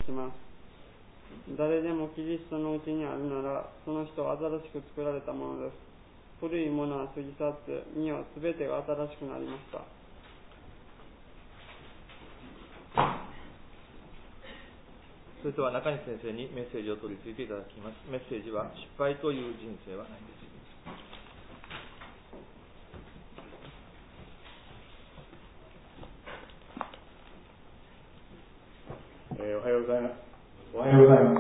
します。誰でもキリストのうちにあるなら、その人は新しく作られたものです。古いものは過ぎ去って、見よ、すべてが新しくなりました。 それでは中西先生にメッセージを取り次いでいただきます。メッセージは、失敗という人生はないです。 おはようございます。おはようございます。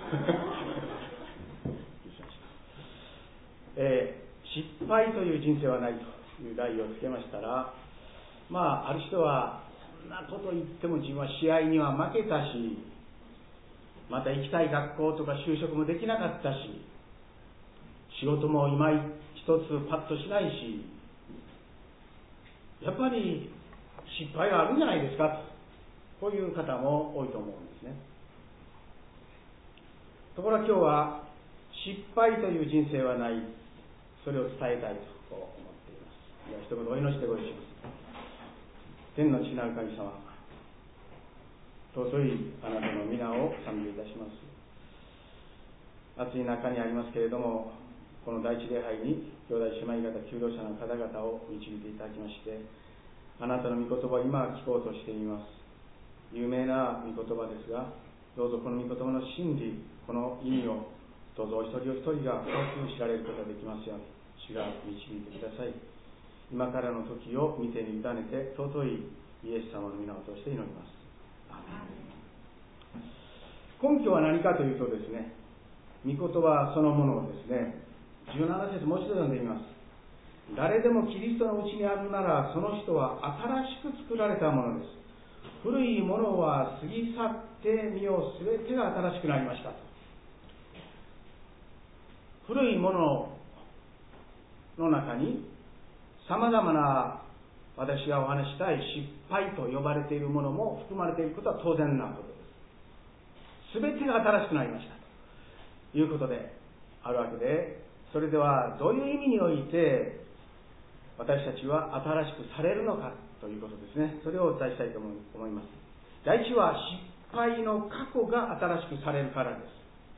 失敗という人生はないという題をつけましたら、ある人はそんなこと言っても自分は試合には負けたし、また行きたい学校とか就職もできなかったし、仕事も今一つパッとしないし、やっぱり失敗はあるんじゃないですかと。こういう方も多いと思うんですね。ところが今日は失敗という人生はない、それを伝えたいと思っています。では一言お祈りしてご一緒します。天の父なる神様、尊いあなたの皆を賛美いたします。暑い中にありますけれども、この第一礼拝に兄弟姉妹方、求道者の方々を導いていただきまして、あなたの御言葉を今聞こうとしています。有名な御言葉ですが、どうぞこの御言葉の真理、この意味をどうぞお一人お一人が深く知られることができますように、主が導いてください。今からの時を御手に委ねて、尊いイエス様の皆を通して祈ります。根拠は何かというとですね、御言葉そのものをですね、17節もう一度読んでみます。誰でもキリストのうちにあるなら、その人は新しく作られたものです。古いものは過ぎ去って見よう、すべてが新しくなりましたと。古いものの中にさまざまな私がお話したい失敗と呼ばれているものも含まれていることは当然なことです。すべてが新しくなりましたということであるわけで、それではどういう意味において私たちは新しくされるのかということですね。それをお伝えしたいと思います。第一は失敗の過去が新しくされるからです。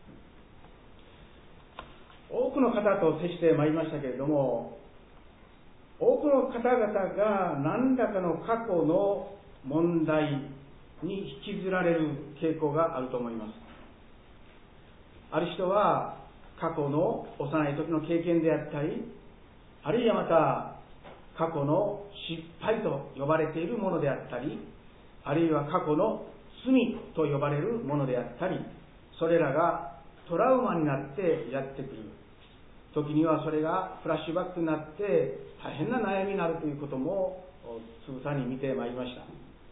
多くの方と接してまいりましたけれども、多くの方々が何らかの過去の問題に引きずられる傾向があると思います。ある人は過去の幼い時の経験であったり、あるいはまた過去の失敗と呼ばれているものであったり、あるいは過去の罪と呼ばれるものであったり、それらがトラウマになってやってくる時には、それがフラッシュバックになって大変な悩みになるということもつぶさに見てまいりました。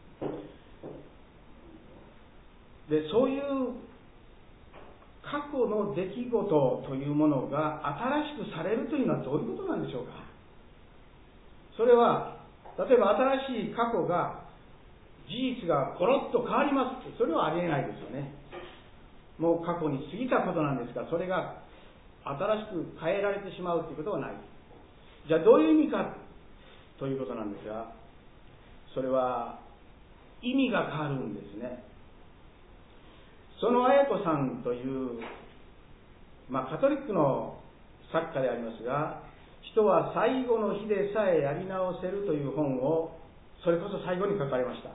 で、そういう過去の出来事というものが新しくされるというのはどういうことなんでしょうか。それは例えば新しい過去が事実がコロッと変わりますって、それはありえないですよね。もう過去に過ぎたことなんですが、それが新しく変えられてしまうということはない。じゃあどういう意味かということなんですが、それは意味が変わるんですね。その綾子さんという、カトリックの作家でありますが、人は最後の日でさえやり直せるという本をそれこそ最後に書かれました。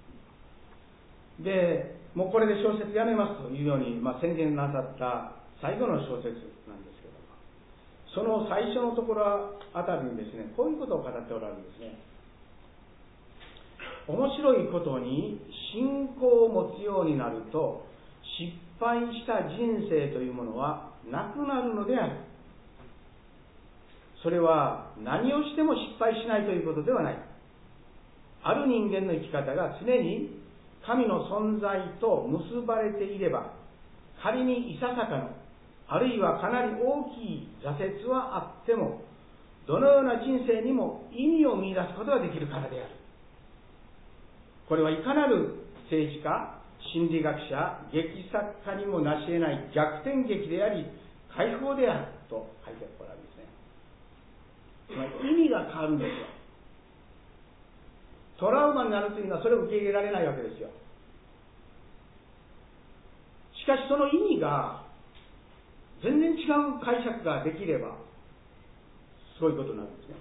で、もうこれで小説やめますというように、宣言なさった最後の小説なんですけども、その最初のところあたりにですね、こういうことを語っておられるんですね。面白いことに信仰を持つようになると、失敗した人生というものはなくなるのである。それは何をしても失敗しないということではない。ある人間の生き方が常に神の存在と結ばれていれば、仮にいささかの、あるいはかなり大きい挫折はあっても、どのような人生にも意味を見出すことができるからである。これはいかなる政治家、心理学者、劇作家にもなし得ない逆転劇であり、解放であると書いておられるんですね。意味が変わるんですよ。トラウマになるというのはそれを受け入れられないわけですよ。 しかしその意味が全然違う解釈ができればそういうことになるんですね。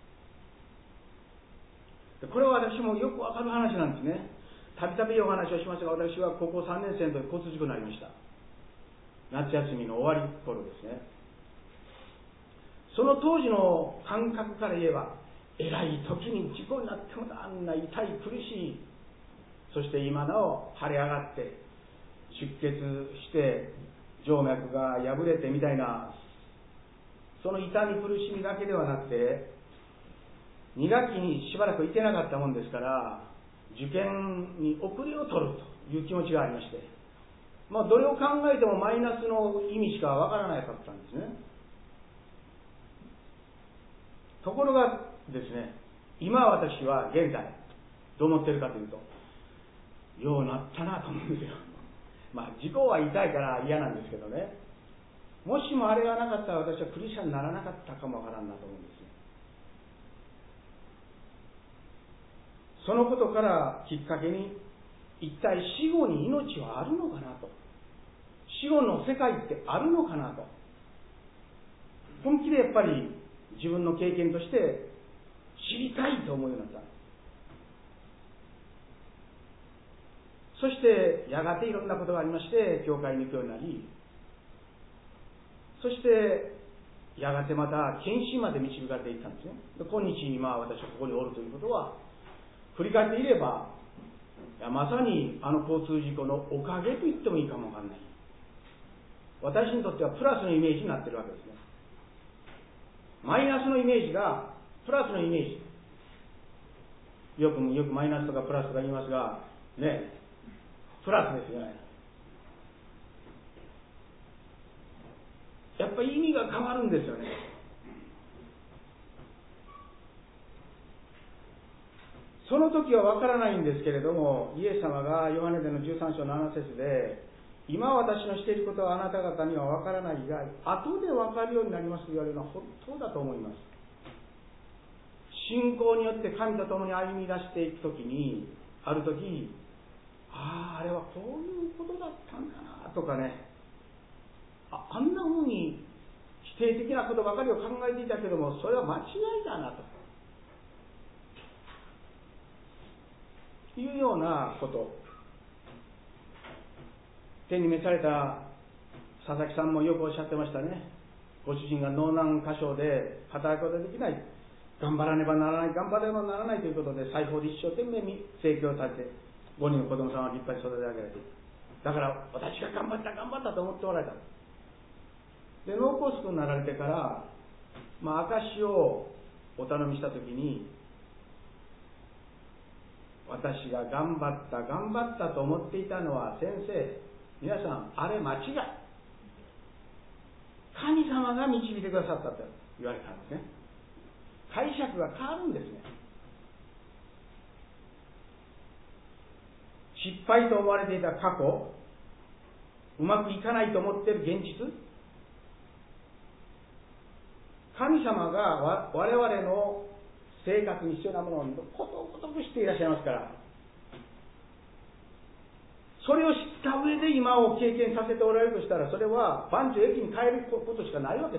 これは私もよくわかる話なんですね。たびたびお話をしますが、私は高校3年生の時交通事故になりました。夏休みの終わり頃ですね。その当時の感覚から言えば、えらい時に事故になってもあんな痛い苦しい、そして今なお腫れ上がって出血して静脈が破れてみたいな、その痛み苦しみだけではなくて、2学期にしばらく行けなかったもんですから、受験に遅れを取るという気持ちがありまして、どれを考えてもマイナスの意味しかわからなかったんですね。ところがですね、今私は現在どう思っているかというと、ようなったなと思うんですよ。事故は痛いから嫌なんですけどね、もしもあれがなかったら私はクリスチャンにならなかったかもわからんなと思うんですよ。そのことからきっかけに、一体死後に命はあるのかなと、死後の世界ってあるのかなと、本気でやっぱり自分の経験として知りたいと思うようになった。そしてやがていろんなことがありまして、教会に行くようになり、そしてやがてまた献身まで導かれていったんですね。今日今私はここにおるということは、振り返っていれば、まさにあの交通事故のおかげと言ってもいいかもわからない。私にとってはプラスのイメージになっているわけですね。マイナスのイメージがプラスのイメージ。よくマイナスとかプラスとか言いますが、ね、プラスですよね。やっぱり意味が変わるんですよね。その時はわからないんですけれども、イエス様がヨハネでの13章7節で、今私のしていることはあなた方にはわからないが、後でわかるようになりますと言われるのは本当だと思います。信仰によって神と共に歩み出していくときに、ある時、あれはこういうことだったんだなとかね、あんなふうに否定的なことばかりを考えていたけども、それは間違いだなというようなこと。天に召された佐々木さんもよくおっしゃってましたね。ご主人が脳難箇所で働くことができない、頑張らねばならない、頑張ればならないということで、裁縫で一生懸命に生計を立てて5人の子供さんは立派に育て上げられている。だから私が頑張ったと思っておられた。で、脳梗塞になられてから、証をお頼みしたときに、私が頑張ったと思っていたのは、先生、皆さん、あれ間違い。神様が導いてくださったと言われたんですね。解釈が変わるんですね。失敗と思われていた過去、うまくいかないと思っている現実、神様が我々の生活に必要なものをことごとくしていらっしゃいますから、それを知った上で今を経験させておられるとしたら、それは万事を益に変えることしかないわけです。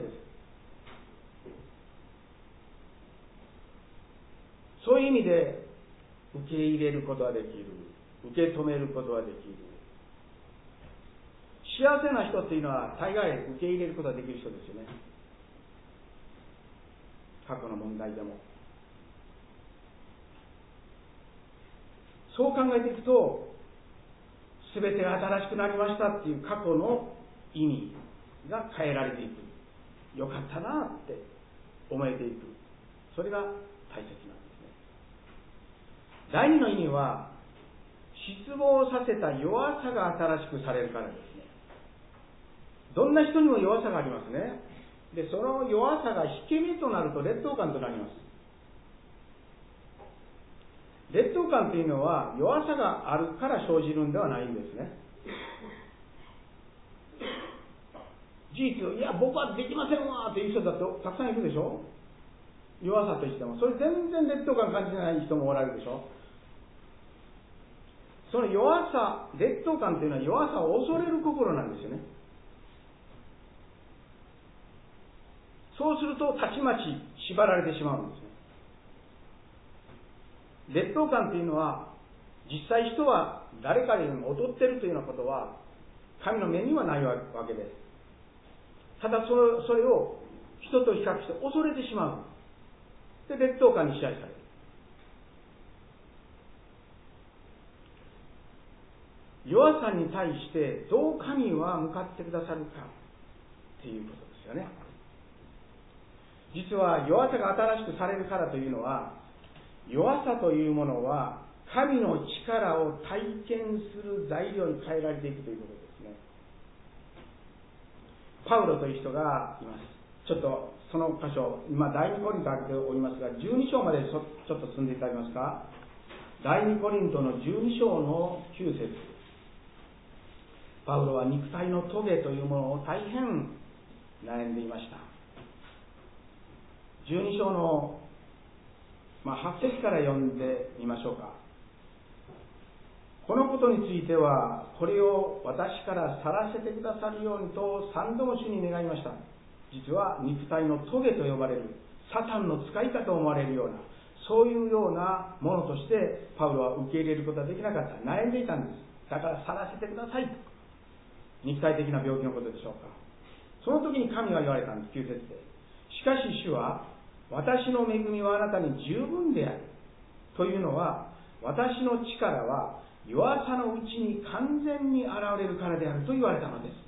そういう意味で受け入れることはできる、受け止めることはできる。幸せな人っていうのは大概受け入れることができる人ですよね。過去の問題でも。そう考えていくと、すべてが新しくなりましたっていう過去の意味が変えられていく。よかったなって思えていく。それが大切なんですね。第二の意味は、失望させた弱さが新しくされるからですね。どんな人にも弱さがありますね。で、その弱さが引け目となると劣等感となります。劣等感というのは弱さがあるから生じるんではないんですね。事実、いや僕はできませんわっていう人だってたくさんいるでしょ。弱さとしてもそれ全然劣等感感じない人もおられるでしょ。 その弱さ、劣等感というのは弱さを恐れる心なんですよね。そうするとたちまち縛られてしまうんですね。劣等感というのは、実際人は誰かに劣っているというようなことは神の目にはないわけです。ただそれを人と比較して恐れてしまう。で、劣等感に支配される。弱さに対してどう神は向かってくださるかっていうことですよね。実は弱さが新しくされるからというのは、弱さというものは神の力を体験する材料に変えられていくということですね。パウロという人がいます。ちょっとその箇所、今第2コリント開けておりますが、12章までちょっと進んでいただけますか。第2コリントの12章の9節。パウロは肉体の棘というものを大変悩んでいました。12章の、8節から読んでみましょうか。このことについては、これを私から去らせてくださるようにと3度も主に願いました。実は肉体の棘と呼ばれるサタンの使いかと思われるような、そういうようなものとしてパウロは受け入れることはできなかった。悩んでいたんです。だから去らせてくださいと。肉体的な病気のことでしょうか。その時に神は言われたんです。9節で。しかし主は、私の恵みはあなたに十分である。というのは、私の力は弱さのうちに完全に現れるからであると言われたのです。